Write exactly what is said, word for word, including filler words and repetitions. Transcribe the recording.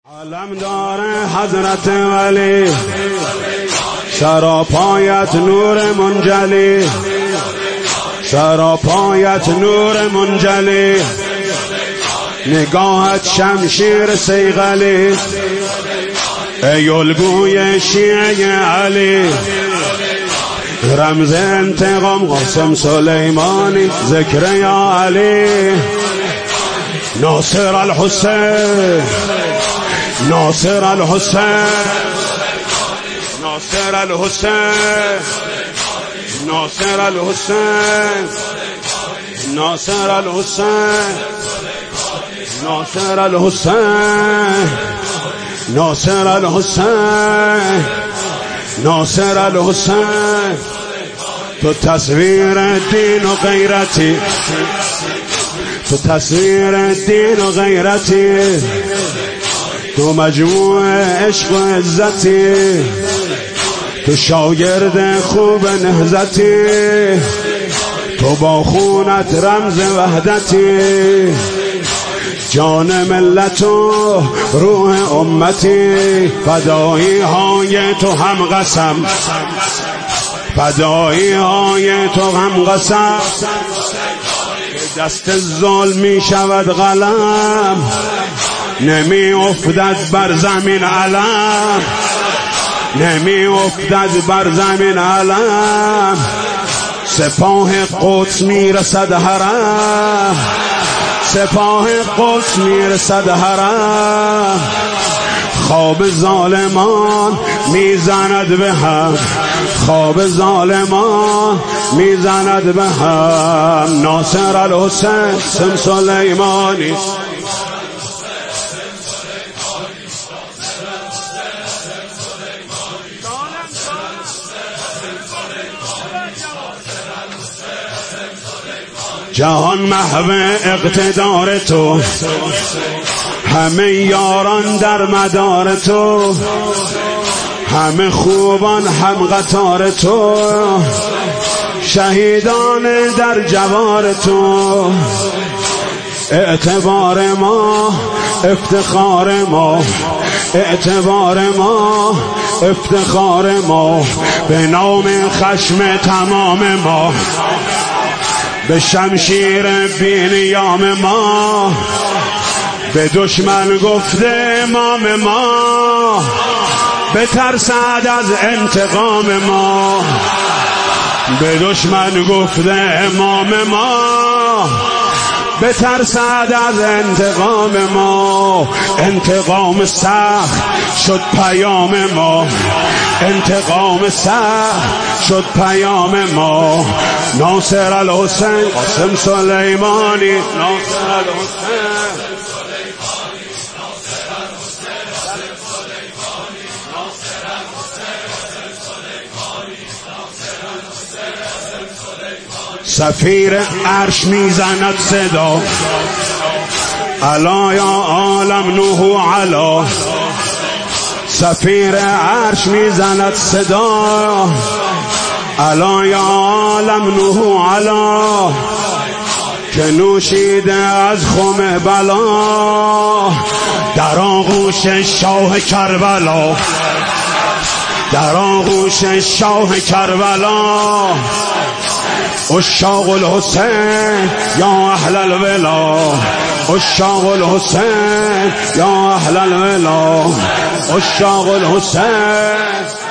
علم داره حضرت ولی سراپایت نور منجلی، سراپایت نور منجلی، نگاهت شمشیر صیقلی، ای الگوی شیعه علی، رمز انتقام قاسم سلیمانی، ذکر یا علی، ناصر الحسین، ناصر الحسین، ناصر الحسین، ناصر الحسین، ناصر الحسین، ناصر الحسین، ناصر الحسین، ناصر الحسین. تو تصویر دین و غیرتی، تو تصویر دین و غیرتی، تو مجموع عشق و عزتی، تو شاگرد خوب نهضتی، تو با خونت رمز وحدتی، جان ملت و روح امتی، فدایی های تو هم قسم، فدایی های تو هم قسم، دست ظلم می شود قلم، نمی افتد بر زمین علم، نمی افتد بر زمین علم، سپاه قدس می رسد حرم، سپاه قدس می رسد حرم، خواب ظالمان می زند به هم، خواب ظالمان می زند به هم. ناصر الحسین سم سلیمانی، جهان محو اقتدار تو، همه یاران در مدار تو، همه خوبان هم قطار تو، شهیدان در جوار تو، اعتبار ما افتخار ما، اعتبار ما افتخار ما، به نام خشم تمام ما، به شمشیر بی نیام ما، به دشمن گفته امام ما، به ترسد از انتقام ما، به دشمن گفته امام ما، به ترسد از انتقام ما. انتقام سخت شد پیام ما، انتقام سخت شد پیام ما. ناصر الحسین قاسم سلیمانی، ناصر الحسین، سفیر عرش میزند صدا، علا یا عالم نوح علا، سفیر عرش میزند صدا، علا یا عالم نوح علا، که نوشیده از خم بلا، در آغوش شاه کربلا، در آغوش شاه کربلا. عشاق الحسین یا اهل الولا، عشاق الحسین یا اهل الولا، عشاق الحسین.